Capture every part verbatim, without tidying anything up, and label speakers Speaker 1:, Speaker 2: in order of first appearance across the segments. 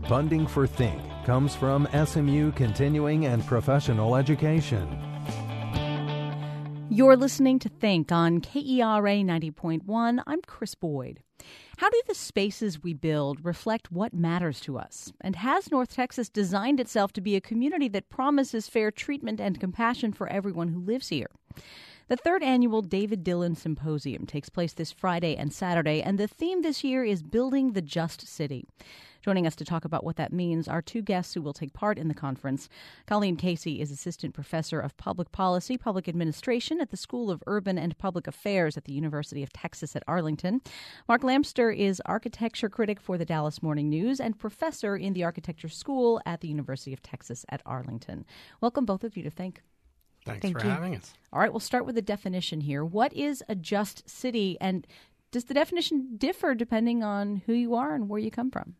Speaker 1: Funding for Think comes from S M U Continuing and Professional Education.
Speaker 2: You're listening to Think on K E R A ninety point one. I'm Chris Boyd. How do the spaces we build reflect what matters to us? And has North Texas designed itself to be a community that promises fair treatment and compassion for everyone who lives here? The third annual David Dillon Symposium takes place this Friday and Saturday, and the theme this year is Building the Just City. Joining us to talk about what that means are two guests who will take part in the conference. Colleen Casey is Assistant Professor of Public Policy, Public Administration at the School of Urban and Public Affairs at the University of Texas at Arlington. Mark Lamster is Architecture Critic for the Dallas Morning News and Professor in the Architecture School at the University of Texas at Arlington. Welcome, both of you, to Think.
Speaker 3: Thanks
Speaker 2: Thank
Speaker 3: for
Speaker 2: you.
Speaker 3: having us.
Speaker 2: All right, we'll start with the definition here. What is a just city, and does the definition differ depending on who you are and where you come from?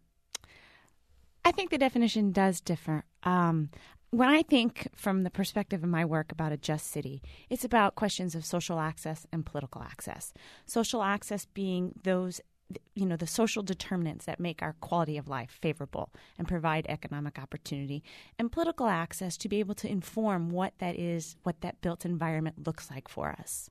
Speaker 4: I think the definition does differ. Um, when I think from the perspective of my work about a just city, it's about questions of social access and political access. Social access being those you know, the social determinants that make our quality of life favorable and provide economic opportunity, and political access to be able to inform what that is, what that built environment looks like for us.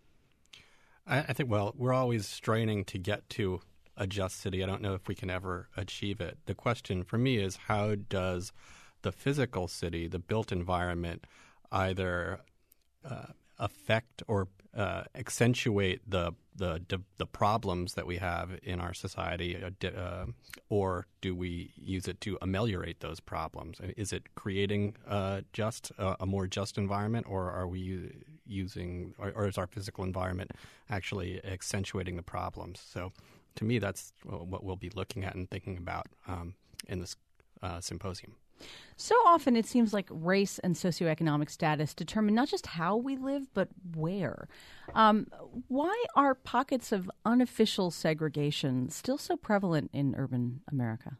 Speaker 3: I, I think, well, we're always straining to get to a just city. I don't know if we can ever achieve it. The question for me is, how does the physical city, the built environment, either uh, affect or uh, accentuate the the the problems that we have in our society, uh, or do we use it to ameliorate those problems? Is it creating uh, just uh, a more just environment, or are we u- using, or, or is our physical environment actually accentuating the problems? So, to me, that's what we'll be looking at and thinking about um, in this uh, symposium.
Speaker 2: So often it seems like race and socioeconomic status determine not just how we live, but where. Um, why are pockets of unofficial segregation still so prevalent in urban America?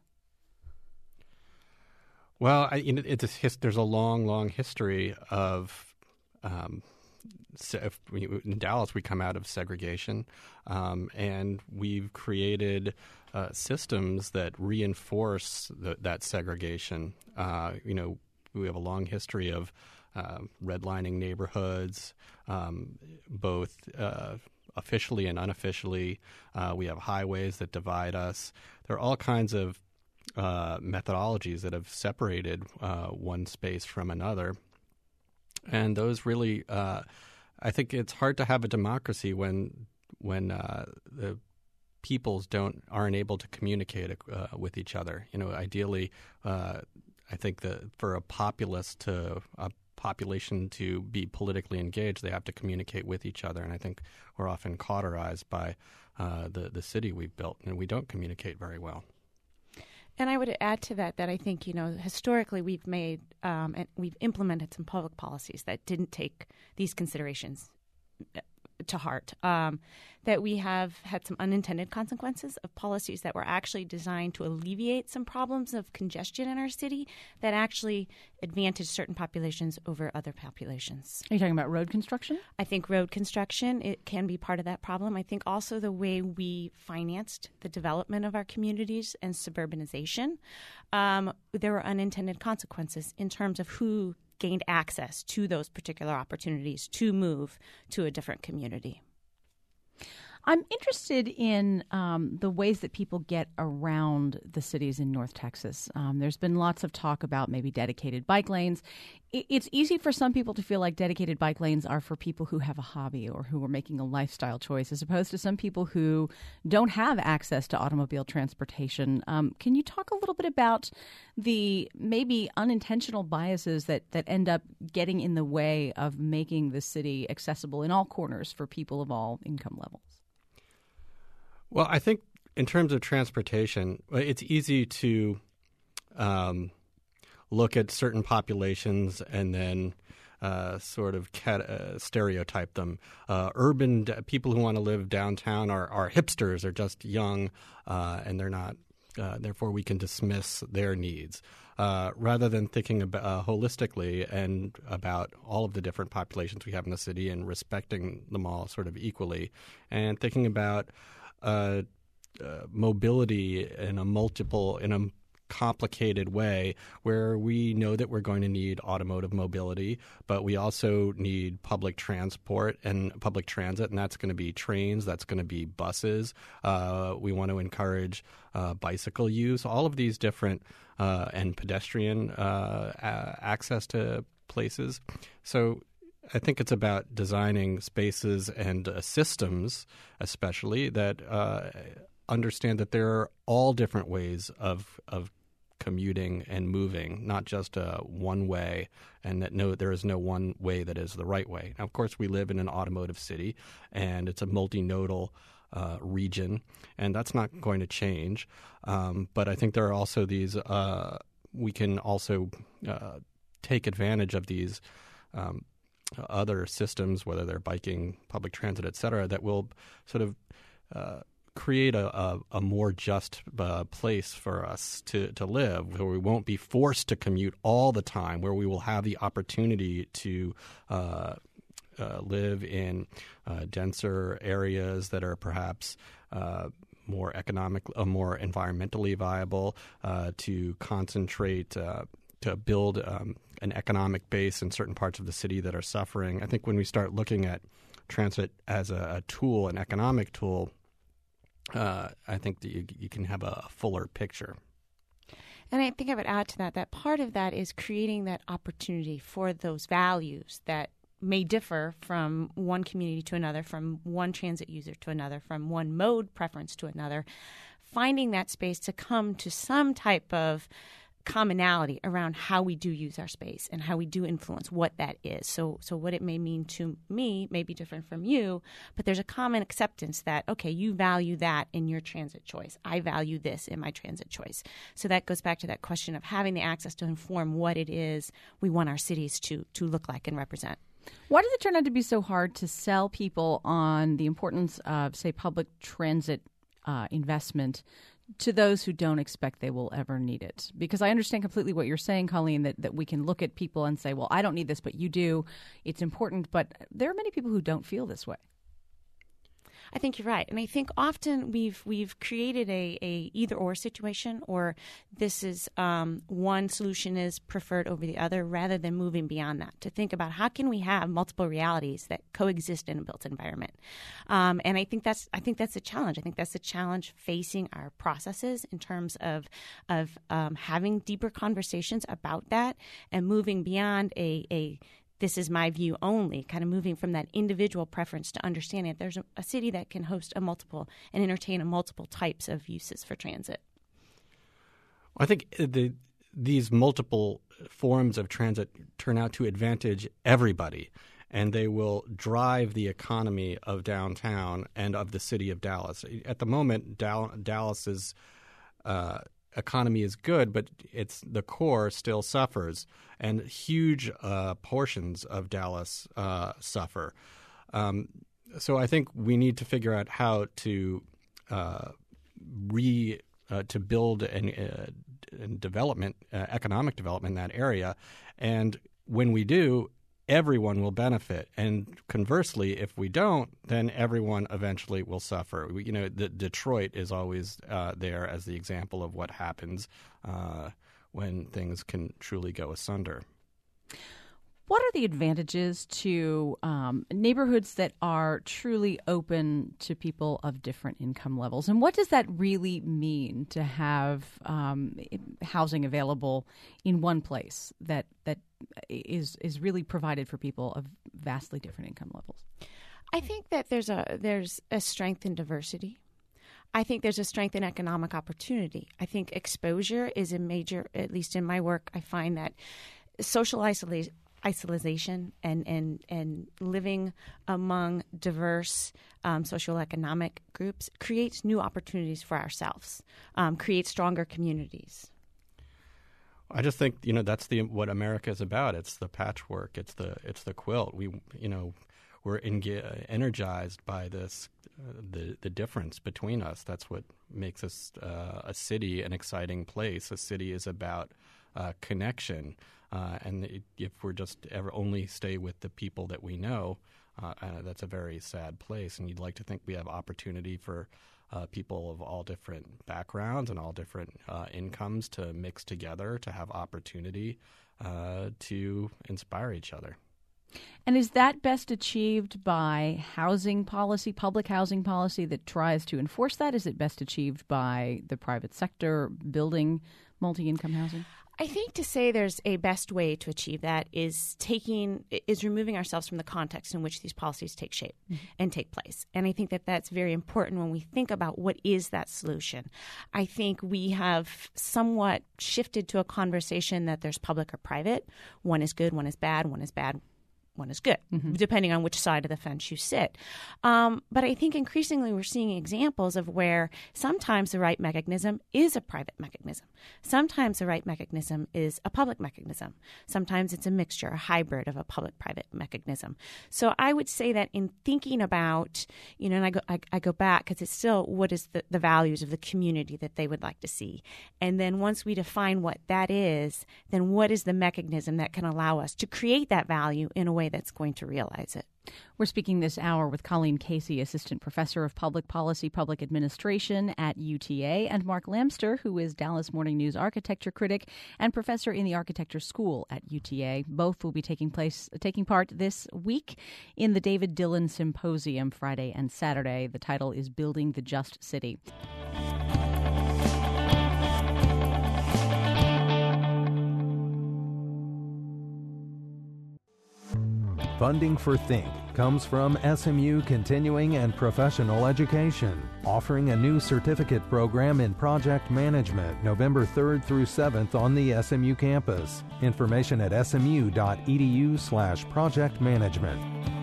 Speaker 3: Well, I, you know, it's a his, there's a long, long history of um, so if we, in Dallas, we come out of segregation, um, and we've created uh, systems that reinforce the, that segregation. Uh, you know, we have a long history of uh, redlining neighborhoods, um, both uh, officially and unofficially. Uh, we have highways that divide us. There are all kinds of uh, methodologies that have separated uh, one space from another, and those really. Uh, I think it's hard to have a democracy when when uh, the peoples don't aren't able to communicate uh, with each other. You know, ideally, uh, I think that for a populace to a population to be politically engaged, they have to communicate with each other. And I think we're often cauterized by uh, the the city we've built, and we don't communicate very well.
Speaker 4: And I would add to that that I think, you know, historically we've made um, and we've implemented some public policies that didn't take these considerations to heart, um, that we have had some unintended consequences of policies that were actually designed to alleviate some problems of congestion in our city that actually advantage certain populations over other populations.
Speaker 2: Are you talking about road construction?
Speaker 4: I think road construction, it can be part of that problem. I think also the way we financed the development of our communities and suburbanization, um, there were unintended consequences in terms of who gained access to those particular opportunities to move to a different community.
Speaker 2: I'm interested in um, the ways that people get around the cities in North Texas. Um, there's been lots of talk about maybe dedicated bike lanes. It's easy for some people to feel like dedicated bike lanes are for people who have a hobby or who are making a lifestyle choice, as opposed to some people who don't have access to automobile transportation. Um, can you talk a little bit about the maybe unintentional biases that, that end up getting in the way of making the city accessible in all corners for people of all income levels?
Speaker 3: Well, I think in terms of transportation, it's easy to um, look at certain populations and then uh, sort of cat- uh, stereotype them. Uh, urban d- people who want to live downtown are, are hipsters, they're just young, uh, and they're not. Uh, therefore, we can dismiss their needs. Uh, rather than thinking about, uh, holistically and about all of the different populations we have in the city and respecting them all sort of equally, and thinking about Uh, uh, mobility in a multiple in a complicated way where we know that we're going to need automotive mobility, but we also need public transport and public transit, and that's going to be trains, that's going to be buses. Uh, we want to encourage uh, bicycle use, all of these different uh, and pedestrian uh, a- access to places. So I think it's about designing spaces and uh, systems, especially, that uh, understand that there are all different ways of of commuting and moving, not just uh, one way, and that no, there is no one way that is the right way. Now, of course, we live in an automotive city, and it's a multinodal uh, region, and that's not going to change. Um, but I think there are also these. Uh, we can also uh, take advantage of these. Um, other systems, whether they're biking, public transit, et cetera, that will sort of uh, create a, a, a more just uh, place for us to, to live, where we won't be forced to commute all the time, where we will have the opportunity to uh, uh, live in uh, denser areas that are perhaps uh, more economic, uh, more environmentally viable, uh, to concentrate uh, to build um, an economic base in certain parts of the city that are suffering. I think when we start looking at transit as a, a tool, an economic tool, uh, I think that you, you can have a fuller picture.
Speaker 4: And I think I would add to that that part of that is creating that opportunity for those values that may differ from one community to another, from one transit user to another, from one mode preference to another, finding that space to come to some type of commonality around how we do use our space and how we do influence what that is. So so what it may mean to me may be different from you, but there's a common acceptance that, okay, you value that in your transit choice. I value this in my transit choice. So that goes back to that question of having the access to inform what it is we want our cities to to look like and represent.
Speaker 2: Why does it turn out to be so hard to sell people on the importance of, say, public transit uh, investment to those who don't expect they will ever need it? Because I understand completely what you're saying, Colleen, that, that we can look at people and say, well, I don't need this, but you do. It's important. But there are many people who don't feel this way.
Speaker 4: I think you're right. And I think often we've we've created a, a either or situation, or this is um, one solution is preferred over the other, rather than moving beyond that to think about how can we have multiple realities that coexist in a built environment. Um, and I think that's I think that's a challenge. I think that's a challenge facing our processes in terms of of um, having deeper conversations about that and moving beyond a a this is my view only, kind of moving from that individual preference to understanding that there's a, a city that can host a multiple and entertain a multiple types of uses for transit.
Speaker 3: I think the, these multiple forms of transit turn out to advantage everybody, and they will drive the economy of downtown and of the city of Dallas. At the moment, Dal- Dallas is uh, economy is good, but it's the core still suffers, and huge uh, portions of Dallas uh, suffer. Um, so I think we need to figure out how to uh, re uh, to build an, uh, an development, uh, economic development in that area, and when we do, everyone will benefit. And conversely, if we don't, then everyone eventually will suffer. We, you know, the, Detroit is always uh, there as the example of what happens uh, when things can truly go asunder.
Speaker 2: What are the advantages to um, neighborhoods that are truly open to people of different income levels? And what does that really mean to have um, housing available in one place that that is is really provided for people of vastly different income levels?
Speaker 4: I think that there's a there's a strength in diversity. I think there's a strength in economic opportunity. I think exposure is a major, at least in my work, I find that social isolation isolation and, and, and living among diverse um, socioeconomic groups creates new opportunities for ourselves, um, creates stronger communities.
Speaker 3: I just think, you know, that's the what America is about. It's the patchwork. It's the it's the quilt. We, you know, we're enga- energized by this, uh, the the difference between us. That's what makes us uh, a city an exciting place. A city is about uh, connection. Uh, and it, if we're just ever only stay with the people that we know, uh, uh, that's a very sad place. And you'd like to think we have opportunity for uh, people of all different backgrounds and all different uh, incomes to mix together to have opportunity uh, to inspire each other.
Speaker 2: And is that best achieved by housing policy, public housing policy that tries to enforce that? Is it best achieved by the private sector building multi-income housing?
Speaker 4: I think to say there's a best way to achieve that is taking is removing ourselves from the context in which these policies take shape mm-hmm. and take place. And I think that that's very important when we think about what is that solution. I think we have somewhat shifted to a conversation that there's public or private. One is good, one is bad, one is bad, one is good, mm-hmm. depending on which side of the fence you sit. Um, but I think increasingly we're seeing examples of where sometimes the right mechanism is a private mechanism. Sometimes the right mechanism is a public mechanism. Sometimes it's a mixture, a hybrid of a public-private mechanism. So I would say that in thinking about, you know, and I go, I, I go back because it's still what is the, the values of the community that they would like to see. And then once we define what that is, then what is the mechanism that can allow us to create that value in a way that's going to realize it.
Speaker 2: We're speaking this hour with Colleen Casey, Assistant Professor of Public Policy, Public Administration at U T A, and Mark Lamster, who is Dallas Morning News architecture critic and professor in the Architecture School at U T A. Both will be taking place, taking part this week in the David Dillon Symposium Friday and Saturday. The title is Building the Just City.
Speaker 1: Funding for Think comes from S M U Continuing and Professional Education, offering a new certificate program in project management November third through seventh on the S M U campus. Information at smu.edu slash project management.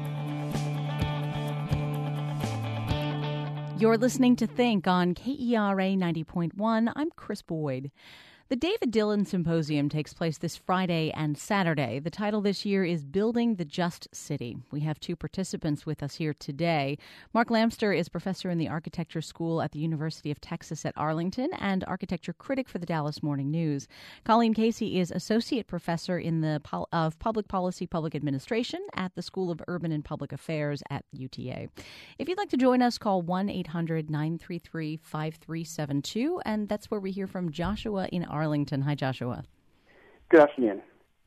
Speaker 2: You're listening to Think on K E R A ninety point one. I'm Chris Boyd. The David Dillon Symposium takes place this Friday and Saturday. The title this year is Building the Just City. We have two participants with us here today. Mark Lamster is professor in the Architecture School at the University of Texas at Arlington and architecture critic for the Dallas Morning News. Colleen Casey is associate professor in the pol- of Public Policy, Public Administration at the School of Urban and Public Affairs at U T A. If you'd like to join us, call one eight hundred nine three three five three seven two, and that's where we hear from Joshua in Arlington. Arlington. Hi, Joshua.
Speaker 5: Good afternoon.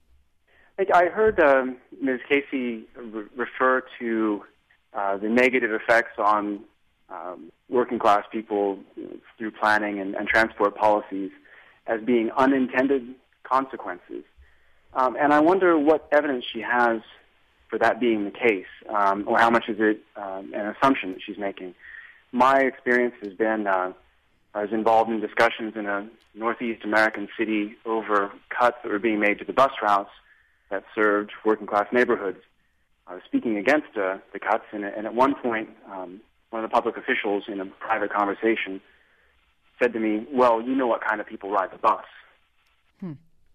Speaker 5: I heard um, Miz Casey re- refer to uh, the negative effects on um, working class people through planning and, and transport policies as being unintended consequences. Um, and I wonder what evidence she has for that being the case, um, or how much is it um, an assumption that she's making. My experience has been uh, I was involved in discussions in a Northeast American city over cuts that were being made to the bus routes that served working-class neighborhoods. I was speaking against uh, the cuts, and, and at one point, um, one of the public officials in a private conversation said to me, well, you know what kind of people ride the bus.
Speaker 4: Hmm.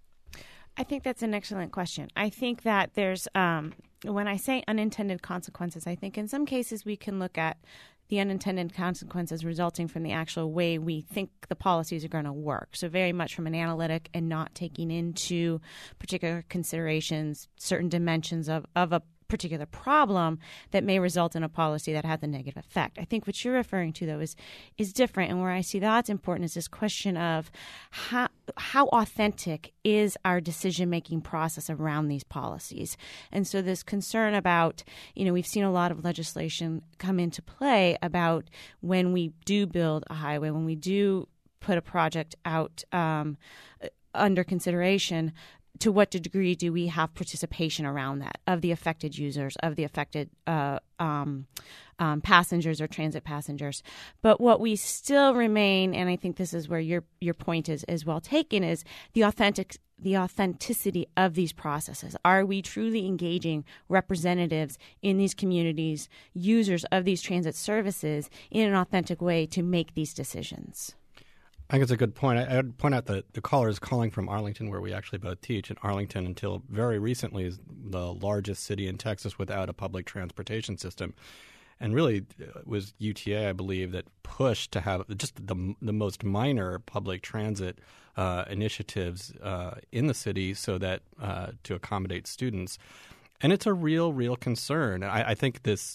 Speaker 4: I think that's an excellent question. I think that there's, um, when I say unintended consequences, I think in some cases we can look at the unintended consequences resulting from the actual way we think the policies are going to work. So very much from an analytic and not taking into particular considerations certain dimensions of, of a particular problem that may result in a policy that has a negative effect. I think what you're referring to, though, is is different. And where I see that's important is this question of how how authentic is our decision-making process around these policies. And so this concern about, you know, we've seen a lot of legislation come into play about when we do build a highway, when we do put a project out um, under consideration, to what degree do we have participation around that of the affected users, of the affected uh, um, um, passengers or transit passengers? But what we still remain, and I think this is where your your point is, is well taken, is the authentic the authenticity of these processes. Are we truly engaging representatives in these communities, users of these transit services, in an authentic way to make these decisions?
Speaker 3: I think it's a good point. I, I would point out that the caller is calling from Arlington, where we actually both teach. And Arlington, until very recently, is the largest city in Texas without a public transportation system. And really, it was U T A, I believe, that pushed to have just the the most minor public transit uh, initiatives uh, in the city so that uh, to accommodate students. And it's a real, real concern. I, I think this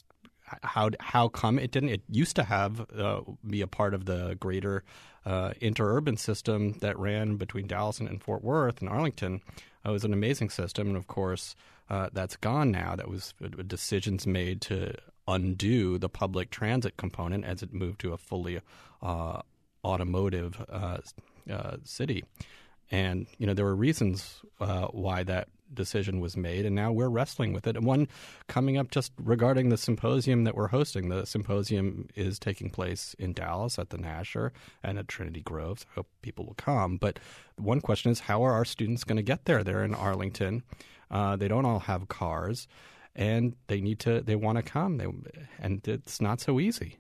Speaker 3: how how come it didn't? It used to have uh, be a part of the greater uh, interurban system that ran between Dallas and, and Fort Worth and Arlington. It was an amazing system, and of course, uh, that's gone now. That was uh, decisions made to undo the public transit component as it moved to a fully uh, automotive uh, uh, city. And, you know, there were reasons uh, why that decision was made, and now we're wrestling with it. And one coming up just regarding the symposium that we're hosting. The symposium is taking place in Dallas at the Nasher and at Trinity Grove. I hope people will come. But one question is, how are our students going to get there? They're in Arlington. Uh, they don't all have cars, and they need to. They want to come, they, and it's not so easy.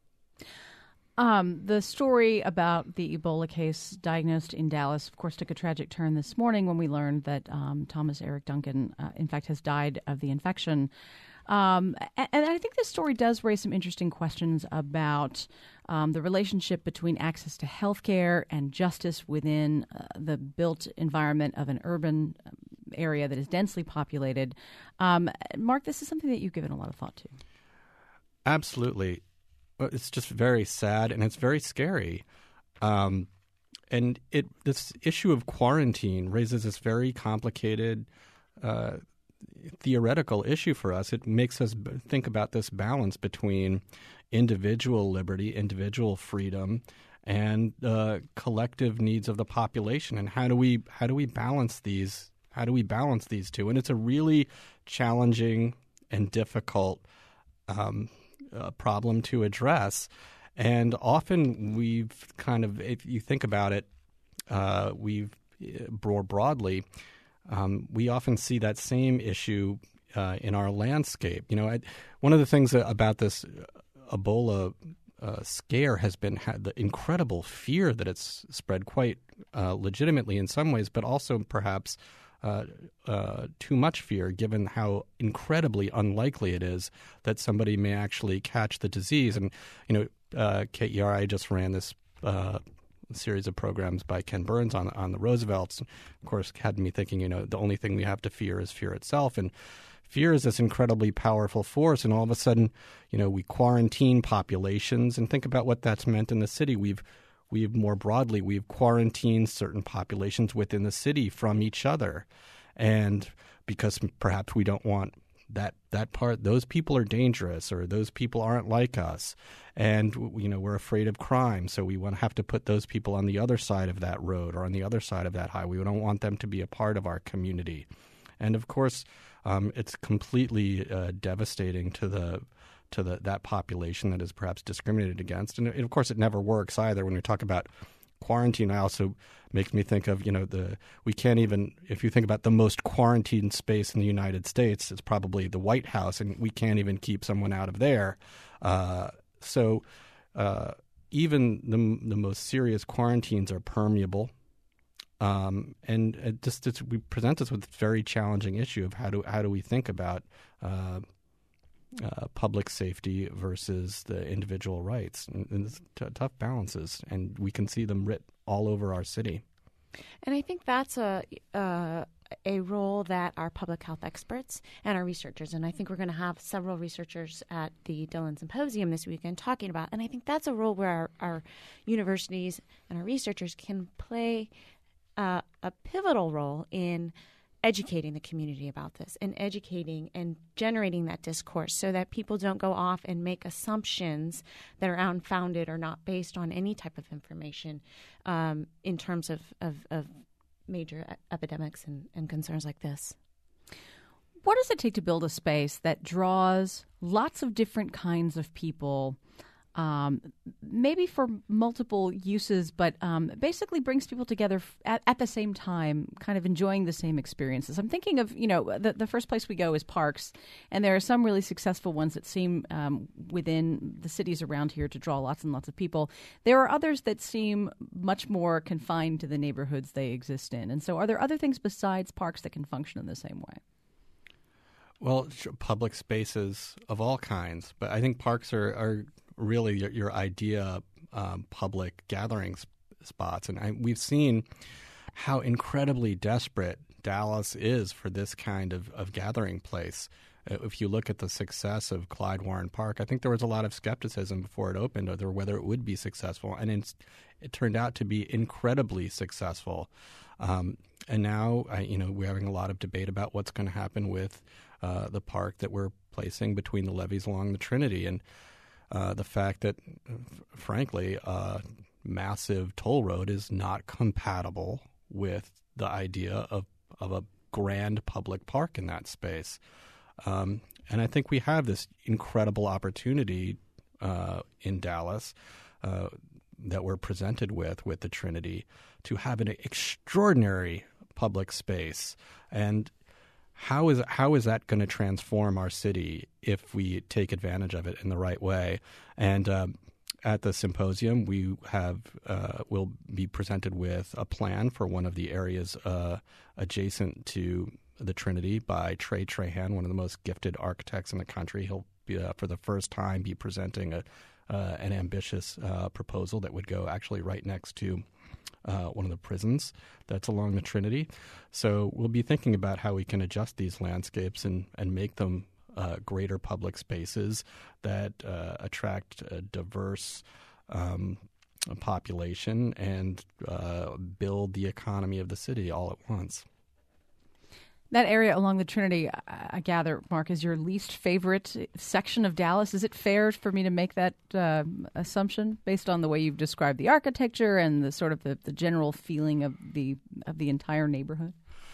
Speaker 2: Um, the story about the Ebola case diagnosed in Dallas, of course, took a tragic turn this morning when we learned that um, Thomas Eric Duncan, uh, in fact, has died of the infection. Um, and, and I think this story does raise some interesting questions about um, the relationship between access to health care and justice within uh, the built environment of an urban area that is densely populated. Um, Mark, this is something that you've given a lot of thought to.
Speaker 3: Absolutely. It's just very sad, and it's very scary. Um, and it this issue of quarantine raises this very complicated uh, theoretical issue for us. It makes us think about this balance between individual liberty, individual freedom, and uh, collective needs of the population. And how do we how do we balance these? How do we balance these two? And it's a really challenging and difficult um Uh, problem to address. And often we've kind of, if you think about it, uh, we've more broadly, um, we often see that same issue uh, in our landscape. You know, I, one of the things about this Ebola uh, scare has been had the incredible fear that it's spread quite uh, legitimately in some ways, but also perhaps Uh, uh, too much fear, given how incredibly unlikely it is that somebody may actually catch the disease. And, you know, uh, K E R I just ran this uh, series of programs by Ken Burns on on the Roosevelts. Of course, had me thinking, you know, the only thing we have to fear is fear itself. And fear is this incredibly powerful force. And all of a sudden, you know, we quarantine populations, and think about what that's meant in the city. We've We've more broadly, we've quarantined certain populations within the city from each other. And because perhaps we don't want that that part, those people are dangerous, or those people aren't like us. And, you know, we're afraid of crime. So we want to have to put those people on the other side of that road or on the other side of that highway. We don't want them to be a part of our community. And of course, um, it's completely uh, devastating to the to the, that population that is perhaps discriminated against. And, and of course, it never works either. When we talk about quarantine, I also makes me think of, you know, the we can't even, if you think about the most quarantined space in the United States, it's probably the White House, and we can't even keep someone out of there. Uh, so uh, even the, the most serious quarantines are permeable. Um, and it just it's, we present us with a very challenging issue of how do how do we think about uh, Uh, public safety versus the individual rights, and, and it's t- tough balances, and we can see them writ all over our city.
Speaker 4: And I think that's a uh, a role that our public health experts and our researchers, and I think we're going to have several researchers at the Dillon Symposium this weekend talking about, and I think that's a role where our, our universities and our researchers can play uh, a pivotal role in educating the community about this, and educating and generating that discourse so that people don't go off and make assumptions that are unfounded or not based on any type of information um, in terms of, of, of major epidemics and, and concerns like this.
Speaker 2: What does it take to build a space that draws lots of different kinds of people, um, maybe for multiple uses, but um, basically brings people together f- at, at the same time, kind of enjoying the same experiences? I'm thinking of, you know, the, the first place we go is parks, and there are some really successful ones that seem um, within the cities around here to draw lots and lots of people. There are others that seem much more confined to the neighborhoods they exist in. And so are there other things besides parks that can function in the same way?
Speaker 3: Well, public spaces of all kinds, but I think parks are, are really your, your idea um, public gathering spots. And I, we've seen how incredibly desperate Dallas is for this kind of, of gathering place. if you look at the success of Clyde Warren Park, I think there was a lot of skepticism before it opened over whether it would be successful, and it's, it turned out to be incredibly successful. Um, and now, I, you know, we're having a lot of debate about what's going to happen with uh, the park that we're placing between the levees along the Trinity, and uh, the fact that, frankly, a massive toll road is not compatible with the idea of, of a grand public park in that space. Um, and I think we have this incredible opportunity uh, in Dallas uh, that we're presented with, with the Trinity, to have an extraordinary public space. And how is how is that going to transform our city if we take advantage of it in the right way? And um, at the symposium, we have uh, will be presented with a plan for one of the areas uh, adjacent to the Trinity by Trey Trahan, one of the most gifted architects in the country. He'll be, uh, for the first time, be presenting a, uh, an ambitious uh, proposal that would go actually right next to uh, one of the prisons that's along the Trinity. So we'll be thinking about how we can adjust these landscapes and, and make them uh, greater public spaces that uh, attract a diverse um, population and uh, build the economy of the city all at once.
Speaker 2: That area along the Trinity, I gather, Mark, is your least favorite section of Dallas. Is it fair for me to make that uh, assumption based on the way you've described the architecture and the sort of the, the general feeling of the of the entire neighborhood?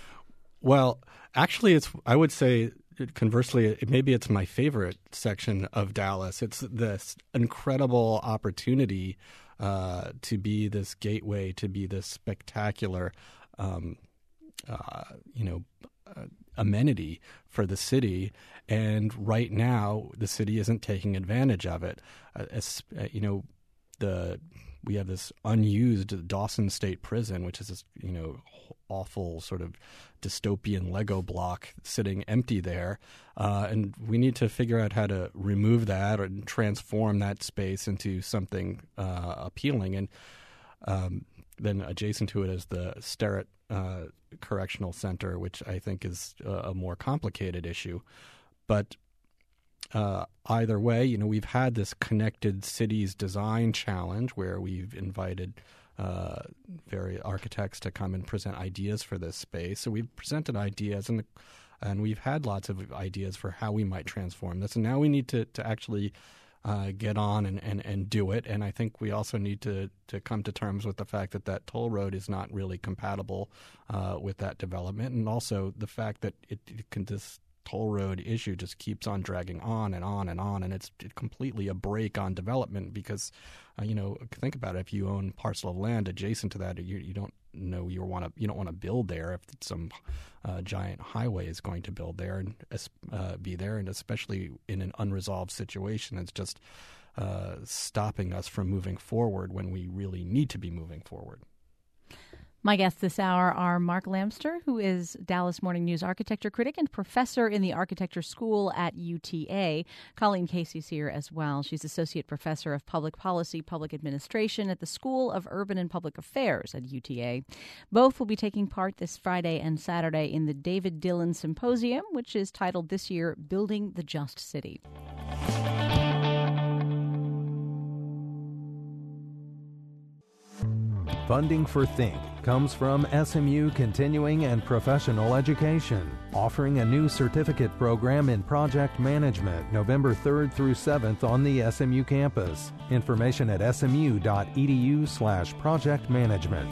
Speaker 3: Well, actually, it's I would say conversely, it, maybe it's my favorite section of Dallas. It's this incredible opportunity uh, to be this gateway, to be this spectacular, um, uh, you know, Uh, amenity for the city, and right now the city isn't taking advantage of it. Uh, as, uh, you know, the we have this unused Dawson State Prison, which is this, you know, awful sort of dystopian Lego block sitting empty there, uh, and we need to figure out how to remove that or transform that space into something uh, appealing. And um, then adjacent to it is the Sterrett uh, Correctional Center, which I think is a, a more complicated issue. But uh, either way, you know, we've had this Connected Cities Design Challenge where we've invited uh, various architects to come and present ideas for this space. So we've presented ideas, and and we've had lots of ideas for how we might transform this. And now we need to, to actually Uh, get on and, and, and do it. And I think we also need to, to come to terms with the fact that that toll road is not really compatible uh, with that development. And also the fact that it, it can, this toll road issue just keeps on dragging on and on and on. And it's it completely a brake on development because, uh, you know, think about it. If you own a parcel of land adjacent to that, you, you don't know you want to you don't want to build there if some uh, giant highway is going to build there and uh, be there, and especially in an unresolved situation, it's just uh, stopping us from moving forward when we really need to be moving forward.
Speaker 2: My guests this hour are Mark Lamster, who is Dallas Morning News architecture critic and professor in the architecture school at U T A. Colleen Casey's here as well. She's associate professor of public policy, public administration at the School of Urban and Public Affairs at U T A. Both will be taking part this Friday and Saturday in the David Dillon Symposium, which is titled this year, Building the Just City.
Speaker 1: Funding for Think comes from S M U Continuing and Professional Education, offering a new certificate program in project management November third through seventh on the S M U campus. Information at smu.edu slash project management.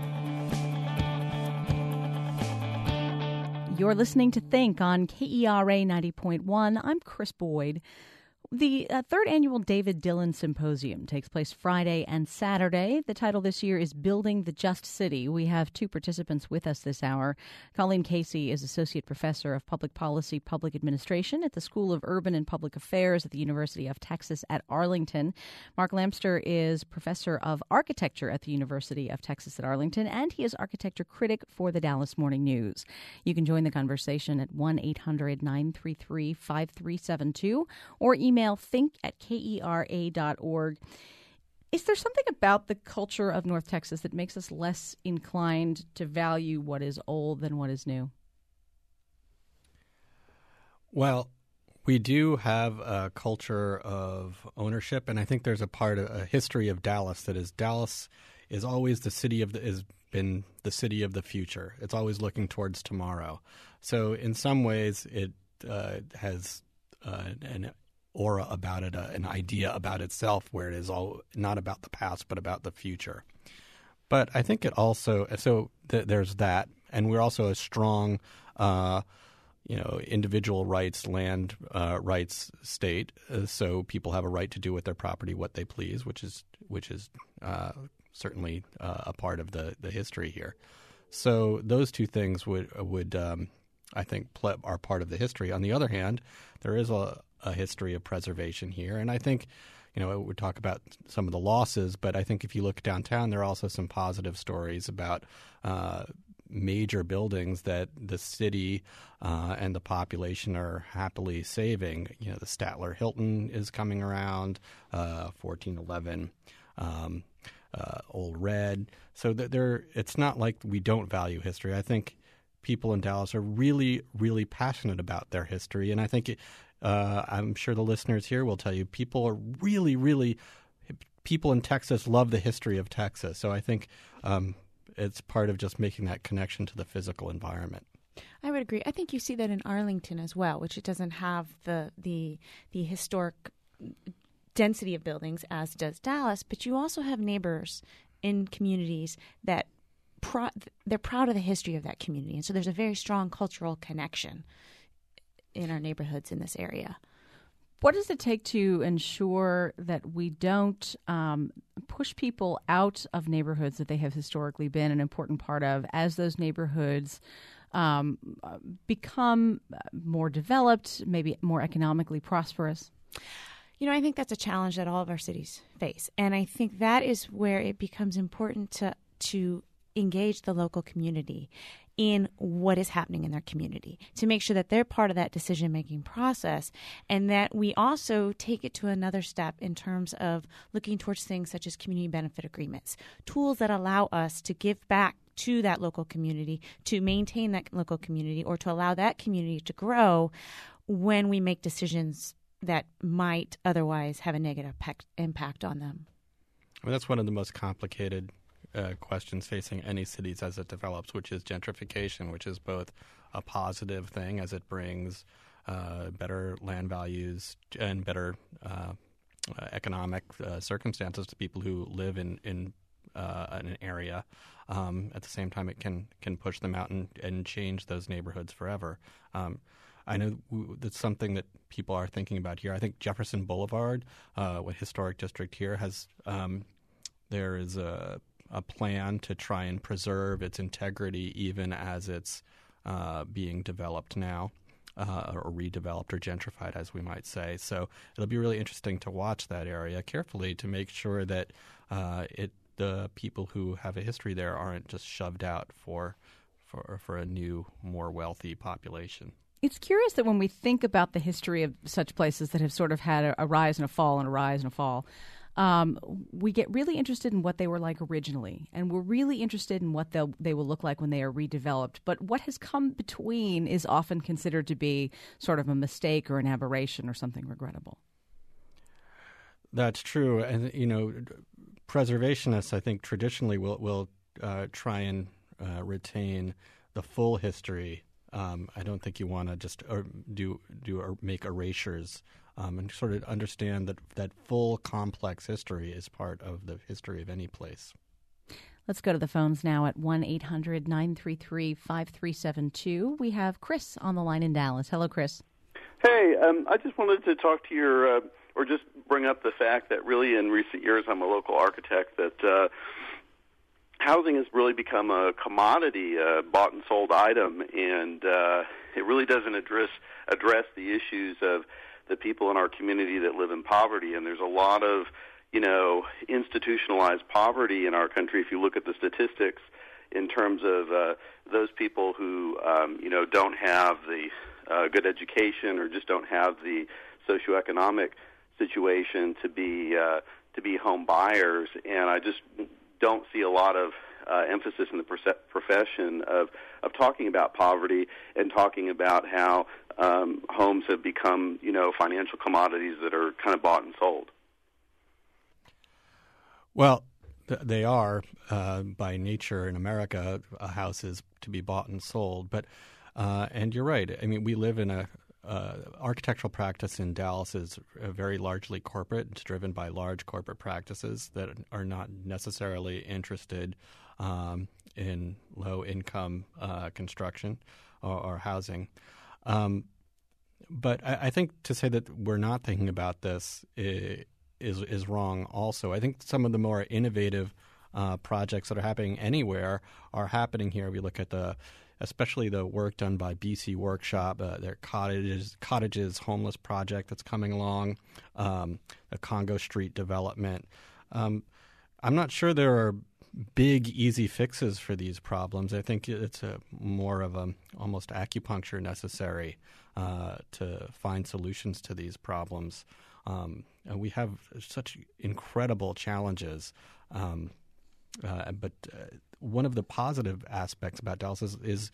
Speaker 2: You're listening to Think on K E R A ninety point one. I'm Chris Boyd. The uh, third annual David Dillon Symposium takes place Friday and Saturday. The title this year is Building the Just City. We have two participants with us this hour. Colleen Casey is Associate Professor of Public Policy, Public Administration at the School of Urban and Public Affairs at the University of Texas at Arlington. Mark Lamster is Professor of Architecture at the University of Texas at Arlington, and he is Architecture Critic for the Dallas Morning News. You can join the conversation at one eight hundred nine three three five three seven two or email think at K E R A dot org. Is there something about the culture of North Texas that makes us less inclined to value what is old than what is new?
Speaker 3: Well, We do have a culture of ownership, and I think there's a part of a history of Dallas that is Dallas is always the city of the is been the city of the future. It's always looking towards tomorrow. So in some ways, it uh, has uh, an aura about it, uh, an idea about itself, where it is all not about the past but about the future. But I think it also so th- there's that, and we're also a strong. Uh, you know, individual rights, land uh, rights state. Uh, so people have a right to do with their property what they please, which is which is uh, certainly uh, a part of the, the history here. So those two things would would um, I think play, are part of the history. On the other hand, there is a, a history of preservation here, and I think. You know, we talk about some of the losses, but I think if you look downtown, there are also some positive stories about uh, major buildings that the city uh, and the population are happily saving. You know, the Statler Hilton is coming around, uh, fourteen eleven, um, uh, Old Red. So that there, it's not like we don't value history. I think people in Dallas are really, really passionate about their history, and I think it, uh, I'm sure the listeners here will tell you people are really, really people in Texas love the history of Texas. So I think um, it's part of just making that connection to the physical environment.
Speaker 4: I would agree. I think you see that in Arlington as well, which it doesn't have the the the historic density of buildings as does Dallas, but you also have neighbors in communities that pro- they're proud of the history of that community, and so there's a very strong cultural connection in our neighborhoods in this area.
Speaker 2: What does it take to ensure that we don't um, push people out of neighborhoods that they have historically been an important part of as those neighborhoods um, become more developed, maybe more economically prosperous?
Speaker 4: You know, I think that's a challenge that all of our cities face. And I think that is where it becomes important to to engage the local community in what is happening in their community, to make sure that they're part of that decision-making process, and that we also take it to another step in terms of looking towards things such as community benefit agreements, tools that allow us to give back to that local community, to maintain that local community, or to allow that community to grow when we make decisions that might otherwise have a negative impact on them.
Speaker 3: I mean, that's one of the most complicated Uh, questions facing any cities as it develops, which is gentrification, which is both a positive thing as it brings uh, better land values and better uh, uh, economic uh, circumstances to people who live in in, uh, in an area. Um, at the same time, it can can push them out and, and change those neighborhoods forever. Um, I know w- that's something that people are thinking about here. I think Jefferson Boulevard, uh, a historic district here, has um, there is a a plan to try and preserve its integrity even as it's uh, being developed now, uh, or redeveloped or gentrified, as we might say. So it'll be really interesting to watch that area carefully to make sure that uh, it the people who have a history there aren't just shoved out for for for a new, more wealthy population.
Speaker 2: It's curious that when we think about the history of such places that have sort of had a, a rise and a fall and a rise and a fall, Um, we get really interested in what they were like originally, and we're really interested in what they'll, they will look like when they are redeveloped. But what has come between is often considered to be sort of a mistake or an aberration or something regrettable.
Speaker 3: That's true. And, you know, preservationists, I think, traditionally will, will uh, try and uh, retain the full history. Um, I don't think you want to just or do do or make erasures. Um, and sort of understand that that full complex history is part of the history of any place.
Speaker 2: Let's go to the phones now at one eight hundred nine three three five three seven two. We have Chris on the line in Dallas. Hello, Chris.
Speaker 6: Hey, um, I just wanted to talk to your, uh, or just bring up the fact that really in recent years, I'm a local architect, that uh, housing has really become a commodity, uh, bought and sold item, and uh, it really doesn't address address the issues of the people in our community that live in poverty. And there's a lot of, you know, institutionalized poverty in our country. If you look at the statistics in terms of uh, those people who, um, you know, don't have the uh, good education or just don't have the socioeconomic situation to be uh, to be home buyers. And I just don't see a lot of uh, emphasis in the profession of, of talking about poverty and talking about how um, homes have become, you know, financial commodities that are kind of bought and sold.
Speaker 3: Well, th- they are uh, by nature in America. A house is to be bought and sold, but uh, and you're right. I mean, we live in a uh, architectural practice in Dallas is very largely corporate. It's driven by large corporate practices that are not necessarily interested um, in low income uh, construction or, or housing. Um, but I, I think to say that we're not thinking about this is, is is wrong also. I think some of the more innovative uh, projects that are happening anywhere are happening here. We look at the, especially the work done by B C Workshop, uh, their cottages, cottages homeless project that's coming along, um, the Congo Street development. Um, I'm not sure there are big, easy fixes for these problems. I think it's a more of a almost acupuncture necessary uh, to find solutions to these problems. Um, and we have such incredible challenges. Um, uh, but uh, one of the positive aspects about Dallas is, is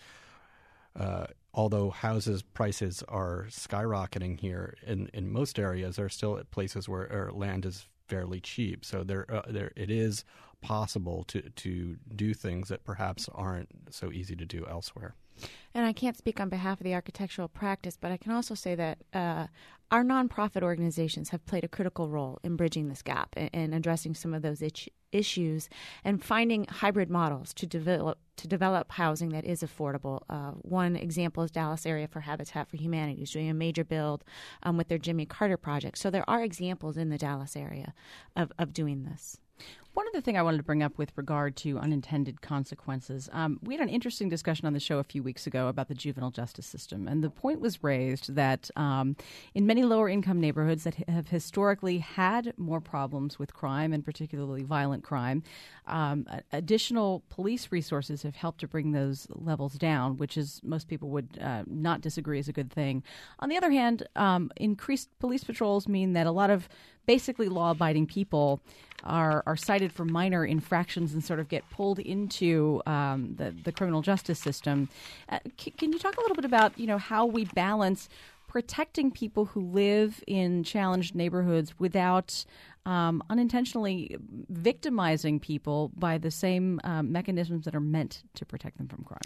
Speaker 3: uh, although houses prices are skyrocketing here in, in most areas, there are still places where or land is fairly cheap. So there, uh, there it is possible to, to do things that perhaps aren't so easy to do elsewhere.
Speaker 4: And I can't speak on behalf of the architectural practice, but I can also say that uh, our nonprofit organizations have played a critical role in bridging this gap and, and addressing some of those itch- issues and finding hybrid models to develop to develop housing that is affordable. Uh, one example is Dallas Area for Habitat for Humanity, who's doing a major build um, with their Jimmy Carter project. So there are examples in the Dallas area of, of doing this.
Speaker 2: One other thing I wanted to bring up with regard to unintended consequences. Um, we had an interesting discussion on the show a few weeks ago about the juvenile justice system, and the point was raised that um, in many lower-income neighborhoods that have historically had more problems with crime, and particularly violent crime, um, additional police resources have helped to bring those levels down, which is most people would uh, not disagree is a good thing. On the other hand, um, increased police patrols mean that a lot of basically law-abiding people are are cited for minor infractions and sort of get pulled into um, the the criminal justice system. Uh, c- can you talk a little bit about, you know, how we balance protecting people who live in challenged neighborhoods without um, unintentionally victimizing people by the same um, mechanisms that are meant to protect them from crime?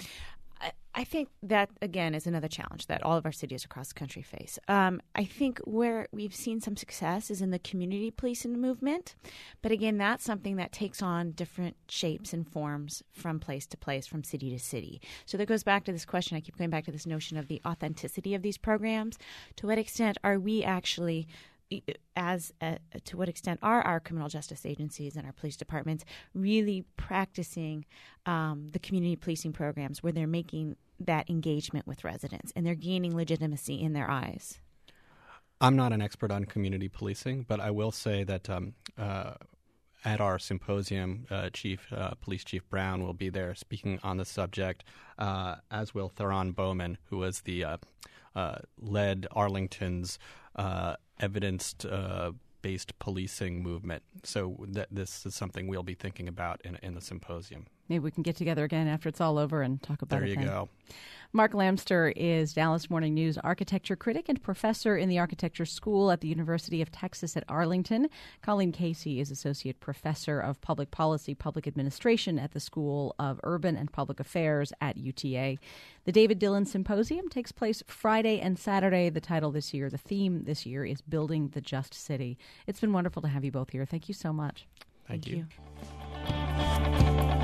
Speaker 4: I think that, again, is another challenge that all of our cities across the country face. Um, I think where we've seen some success is in the community policing movement. But again, that's something that takes on different shapes and forms from place to place, from city to city. So that goes back to this question. I keep going back to this notion of the authenticity of these programs. To what extent are we actually as uh, to what extent are our criminal justice agencies and our police departments really practicing um, the community policing programs where they're making that engagement with residents and they're gaining legitimacy in their eyes?
Speaker 3: I'm not an expert on community policing, but I will say that um, uh, at our symposium, uh, Chief uh, Police Chief Brown will be there speaking on the subject, uh, as will Theron Bowman, who was the uh, uh, led Arlington's uh, evidence-based uh, policing movement. So th- this is something we'll be thinking about in, in the symposium.
Speaker 2: Maybe we can get together again after it's all over and talk about
Speaker 3: there
Speaker 2: it.
Speaker 3: There you
Speaker 2: then.
Speaker 3: go.
Speaker 2: Mark Lamster is Dallas Morning News architecture critic and professor in the architecture school at the University of Texas at Arlington. Colleen Casey is associate professor of public policy, public administration at the School of Urban and Public Affairs at U T A. The David Dillon Symposium takes place Friday and Saturday. The title this year, the theme this year is Building the Just City. It's been wonderful to have you both here. Thank you so much.
Speaker 3: Thank,
Speaker 4: Thank
Speaker 3: you.
Speaker 4: you.